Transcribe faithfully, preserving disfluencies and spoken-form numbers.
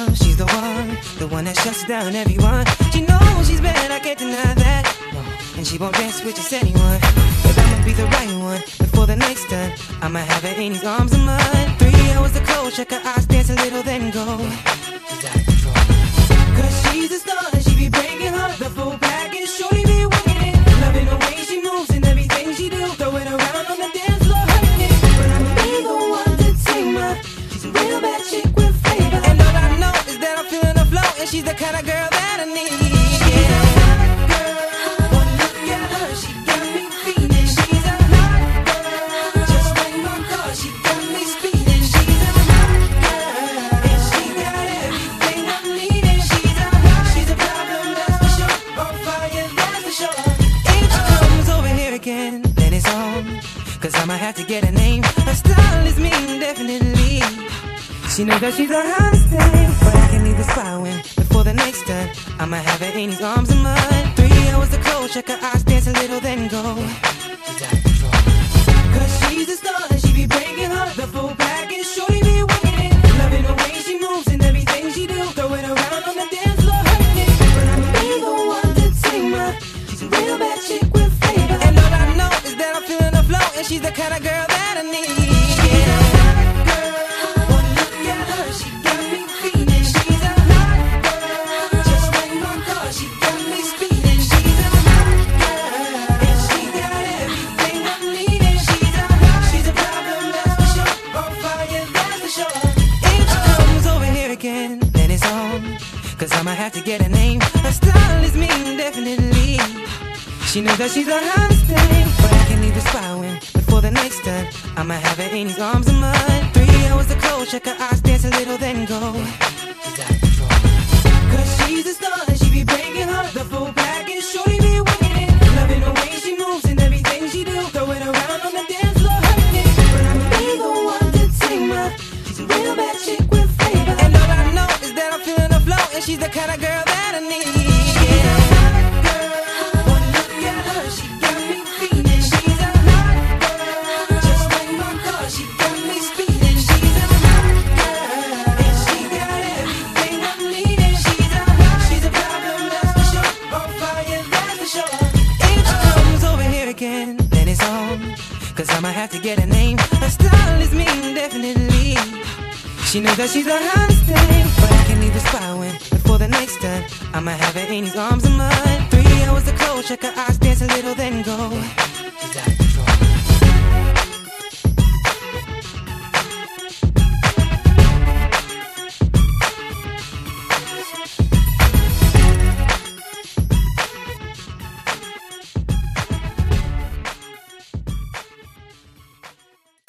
love, she's the one, the one that shuts down everyone. She knows she's bad, I can't deny that, and she won't dance with just anyone. But I'ma be the right one before the night's done. I'ma have her in these arms of mine. Three hours to close, check her eyes, dance a little, then go. She's out of control. Cause she's a star, and she be breaking hearts. The full package, shorty be working it. Loving the way she moves and everything she do. Throw it around on the dance floor, hurting it. But I'ma be the one to take my. She's a real bad chick with flavor. And all I know is that I'm feeling the flow, and she's the kind of girl that I need. She's a hot girl, one look at her, she got me feeling. She's a hot girl, just like my car, she got me speeding. She's a hot girl, and she got everything I'm needing. She's a hot, she's a problem, that's for sure. On fire, that's for sure. If she comes over here again, then it's on. Cause I'ma have to get a name. Her style is mean, definitely. She knows that she's the hottest thing, but I can leave the spot when before the night's done. I'ma have her in these arms of mine. Three hours to close, check her eyes, dance a little, then go. She's out of control. Cause she's a star, and she be breaking hearts. The full package, shorty be working it. Loving the way she moves and everything she do. Throw it around on the dance floor, hurting it. But I'ma be the one to take my. She's a real bad chick with flavor. And all I know is that I'm feeling the flow, and she's the kind of girl that I need. She's a hot girl, one look at her, she got me feeling. She's a hot girl, just like my car, she got me speeding. She's a hot girl, and she got everything I'm needing. She's a hot, she's a problem, that's for sure. On fire, that's for sure. If she comes over here again, then it's on. Cause I'ma have to get a name. Her style is mean, definitely. She knows that she's the hottest thing, but I can leave the spot when before the night's done. I'ma have her in these arms of mine. Three hours to close, check her eyes, dance a little, then go. She's out of control. Cause she's a star, and she be breaking hearts. The full package, shorty be working it. Loving the way she moves and everything she do. Throw it around on the dance floor, hurting it. But I'ma be the one to take my. She's a real bad chick with flavor. And all I know is that I'm feeling the flow, and she's the kind of girl that I need. She's a hot girl, one look at her, she got me feeling. She's a hot girl, just like my car, she got me speeding. She's a hot girl, and she got everything I'm needing. She's a hot, she's a problem, that's for sure. On fire, that's for sure. If she comes over here again, then it's on. Cause I'ma have to get a name. Her style is mean, definitely. She knows that she's the hottest thing, but I can leave the spot when before the night's done. I'ma have her in these arms of mine. Three hours to close, check her eyes, dance a little, then go.